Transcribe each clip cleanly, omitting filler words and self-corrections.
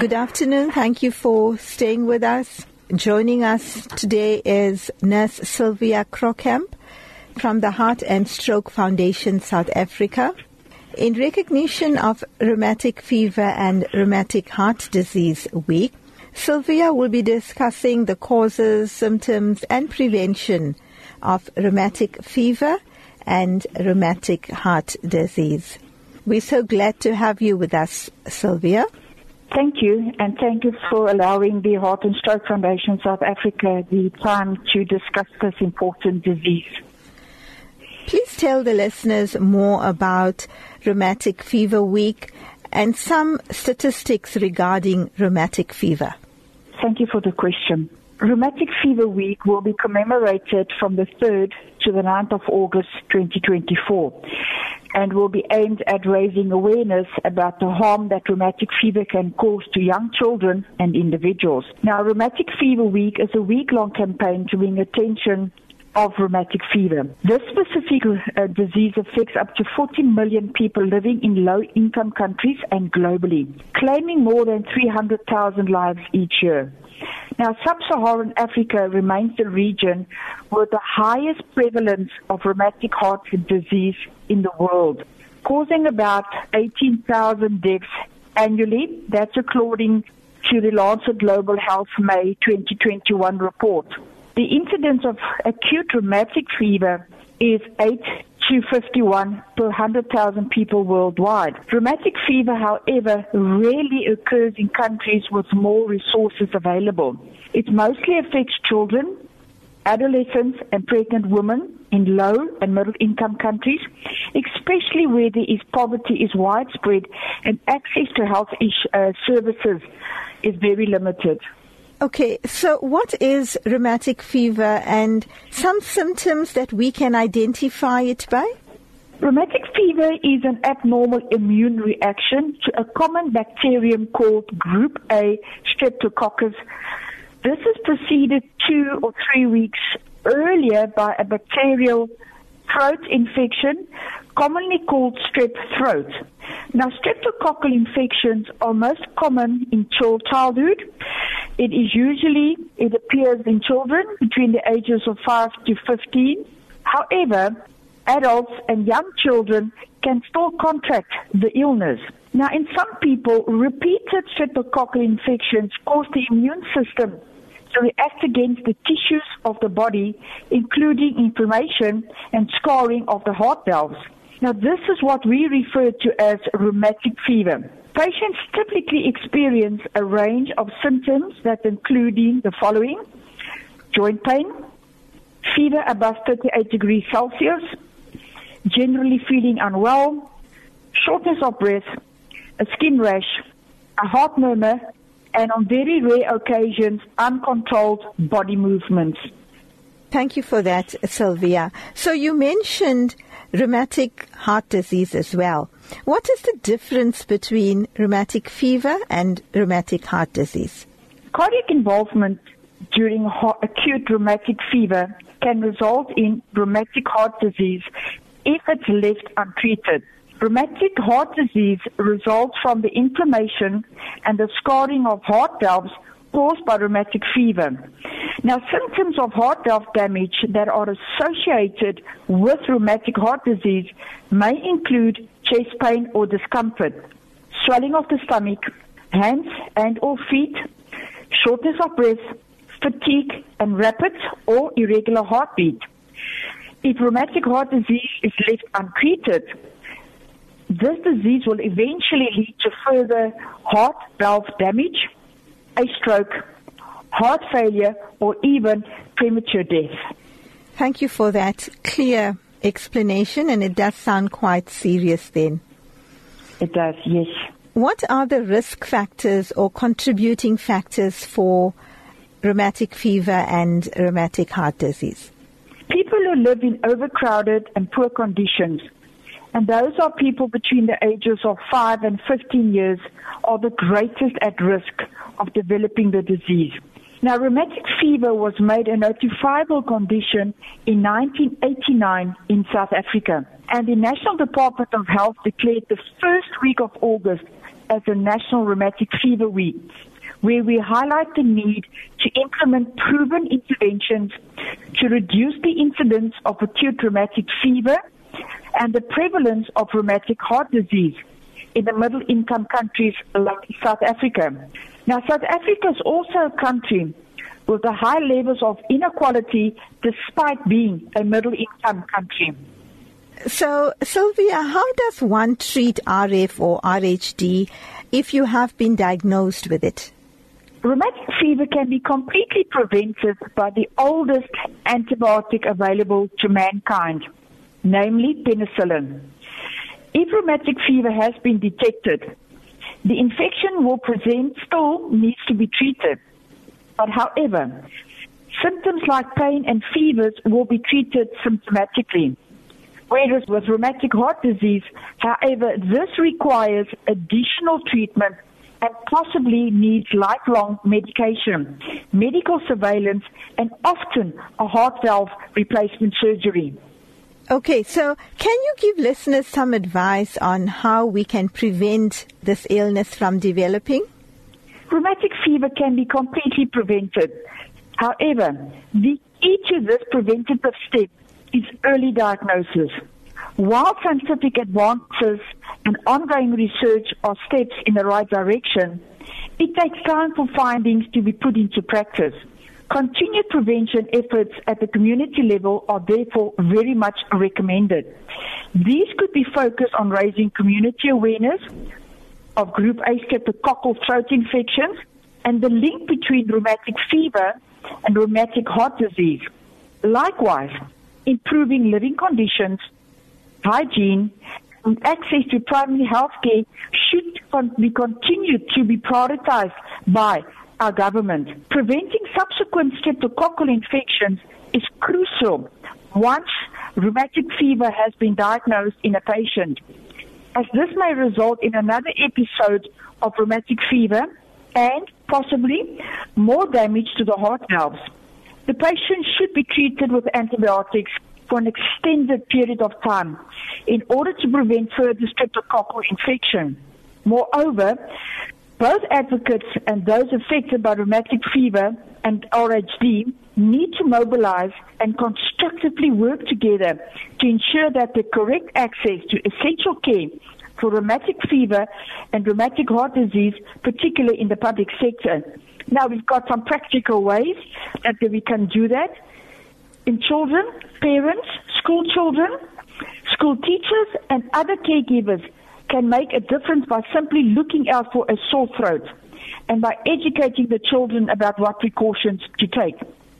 Good afternoon. Thank you for staying with us. Joining us today is Nurse Sylvia Krockamp from the Heart and Stroke Foundation, South Africa. In recognition of Rheumatic Fever and Rheumatic Heart Disease Week, Sylvia will be discussing the causes, symptoms, and prevention of rheumatic fever and rheumatic heart disease. We're so glad to have you with us, Sylvia. Thank you, and thank you for allowing the Heart and Stroke Foundation South Africa the time to discuss this important disease. Please tell the listeners more about Rheumatic Fever Week and some statistics regarding rheumatic fever. Thank you for the question. Rheumatic Fever Week will be commemorated from the 3rd to the 9th of August 2024 and will be aimed at raising awareness about the harm that rheumatic fever can cause to young children and individuals. Now, Rheumatic Fever Week is a week-long campaign to bring attention of rheumatic fever. This specific disease affects up to 14 million people living in low-income countries and globally, claiming more than 300,000 lives each year. Now, sub-Saharan Africa remains the region with the highest prevalence of rheumatic heart disease in the world, causing about 18,000 deaths annually. That's according to the Lancet Global Health May 2021 report. The incidence of acute rheumatic fever is 8 to 51 per 100,000 people worldwide. Rheumatic fever, however, rarely occurs in countries with more resources available. It mostly affects children, adolescents, and pregnant women in low and middle income countries, especially where poverty is widespread and access to health services is very limited. Okay, so what is rheumatic fever and some symptoms that we can identify it by? Rheumatic fever is an abnormal immune reaction to a common bacterium called Group A Streptococcus. This is preceded 2 or 3 weeks earlier by a bacterial throat infection, commonly called strep throat. Now, streptococcal infections are most common in childhood. It appears in children between the ages of 5 to 15. However, adults and young children can still contract the illness. Now, in some people, repeated streptococcal infections cause the immune system to react against the tissues of the body, including inflammation and scarring of the heart valves. Now, this is what we refer to as rheumatic fever. Patients typically experience a range of symptoms that include the following: joint pain, fever above 38 degrees Celsius, generally feeling unwell, shortness of breath, a skin rash, a heart murmur, and on very rare occasions, uncontrolled body movements. Thank you for that, Sylvia. So you mentioned rheumatic heart disease as well. What is the difference between rheumatic fever and rheumatic heart disease? Cardiac involvement during acute rheumatic fever can result in rheumatic heart disease if it's left untreated. Rheumatic heart disease results from the inflammation and the scarring of heart valves caused by rheumatic fever. Now, symptoms of heart valve damage that are associated with rheumatic heart disease may include chest pain or discomfort, swelling of the stomach, hands and or feet, shortness of breath, fatigue, and rapid or irregular heartbeat. If rheumatic heart disease is left untreated, this disease will eventually lead to further heart valve damage, a stroke, heart failure, or even premature death. Thank you for that clear explanation, and it does sound quite serious then. It does, yes. What are the risk factors or contributing factors for rheumatic fever and rheumatic heart disease? People who live in overcrowded and poor conditions, and those are people between the ages of 5 and 15 years, are the greatest at risk of developing the disease. Now, rheumatic fever was made a notifiable condition in 1989 in South Africa, and the National Department of Health declared the first week of August as a National Rheumatic Fever Week, where we highlight the need to implement proven interventions to reduce the incidence of acute rheumatic fever and the prevalence of rheumatic heart disease in the middle-income countries like South Africa. Now, South Africa is also a country with the high levels of inequality despite being a middle-income country. So, Sylvia, how does one treat RF or RHD if you have been diagnosed with it? Rheumatic fever can be completely prevented by the oldest antibiotic available to mankind, namely penicillin. If rheumatic fever has been detected, the infection will present still needs to be treated. But however, symptoms like pain and fevers will be treated symptomatically. Whereas with rheumatic heart disease, however, this requires additional treatment and possibly needs lifelong medication, medical surveillance, and often a heart valve replacement surgery. Okay, so can you give listeners some advice on how we can prevent this illness from developing? Rheumatic fever can be completely prevented. However, the key to this preventative step is early diagnosis. While scientific advances and ongoing research are steps in the right direction, it takes time for findings to be put into practice. Continued prevention efforts at the community level are therefore very much recommended. These could be focused on raising community awareness of Group A streptococcal throat infections and the link between rheumatic fever and rheumatic heart disease. Likewise, improving living conditions, hygiene, and access to primary health care should be continued to be prioritized by our government. Preventing subsequent streptococcal infections is crucial once rheumatic fever has been diagnosed in a patient, as this may result in another episode of rheumatic fever and possibly more damage to the heart valves. The patient should be treated with antibiotics for an extended period of time in order to prevent further streptococcal infection. Moreover, both advocates and those affected by rheumatic fever and RHD need to mobilize and constructively work together to ensure that the correct access to essential care for rheumatic fever and rheumatic heart disease, particularly in the public sector. Now, we've got some practical ways that we can do that. In children, parents, school children, school teachers, and other caregivers can make a difference by simply looking out for a sore throat and by educating the children about what precautions to take.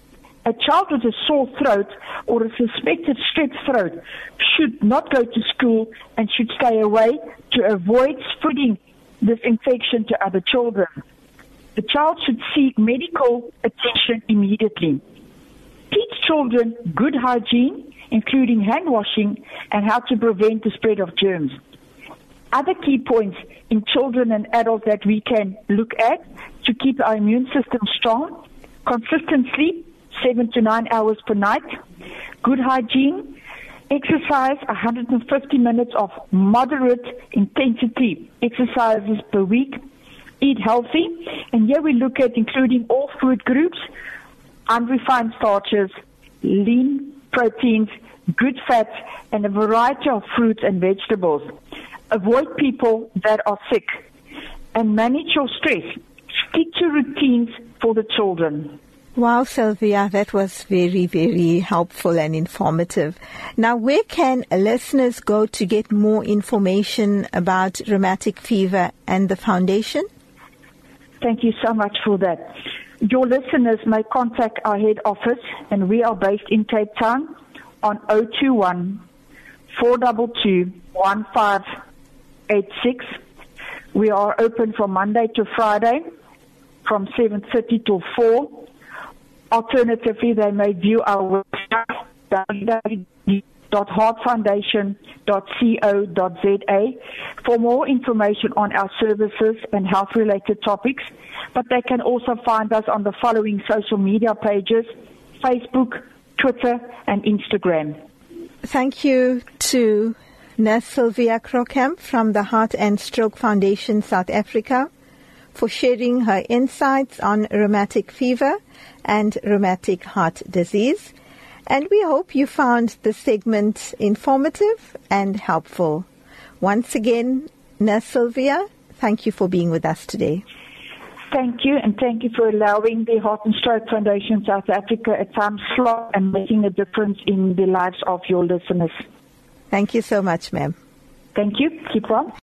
A child with a sore throat or a suspected strep throat should not go to school and should stay away to avoid spreading this infection to other children. The child should seek medical attention immediately. Teach children good hygiene, including hand washing, and how to prevent the spread of germs. Other key points in children and adults that we can look at to keep our immune system strong: consistent sleep, 7 to 9 hours per night, good hygiene, exercise 150 minutes of moderate intensity exercises per week, eat healthy, and here we look at including all food groups, unrefined starches, lean proteins, good fats, and a variety of fruits and vegetables. Avoid people that are sick and manage your stress. Stick to routines for the children. Wow, Sylvia, that was very, very helpful and informative. Now, where can listeners go to get more information about rheumatic fever and the foundation? Thank you so much for that. Your listeners may contact our head office, and we are based in Cape Town on 021-422-1586. We are open from Monday to Friday from 7:30 to 4. Alternatively, they may view our website, www.heartfoundation.co.za, for more information on our services and health-related topics. But they can also find us on the following social media pages: Facebook, Twitter, and Instagram. Thank you to Nurse Sylvia Krokemp from the Heart and Stroke Foundation, South Africa, for sharing her insights on rheumatic fever and rheumatic heart disease. And we hope you found this segment informative and helpful. Once again, Nurse Sylvia, thank you for being with us today. Thank you, and thank you for allowing the Heart and Stroke Foundation South Africa a time slot and making a difference in the lives of your listeners. Thank you so much, ma'am. Thank you. Keep on.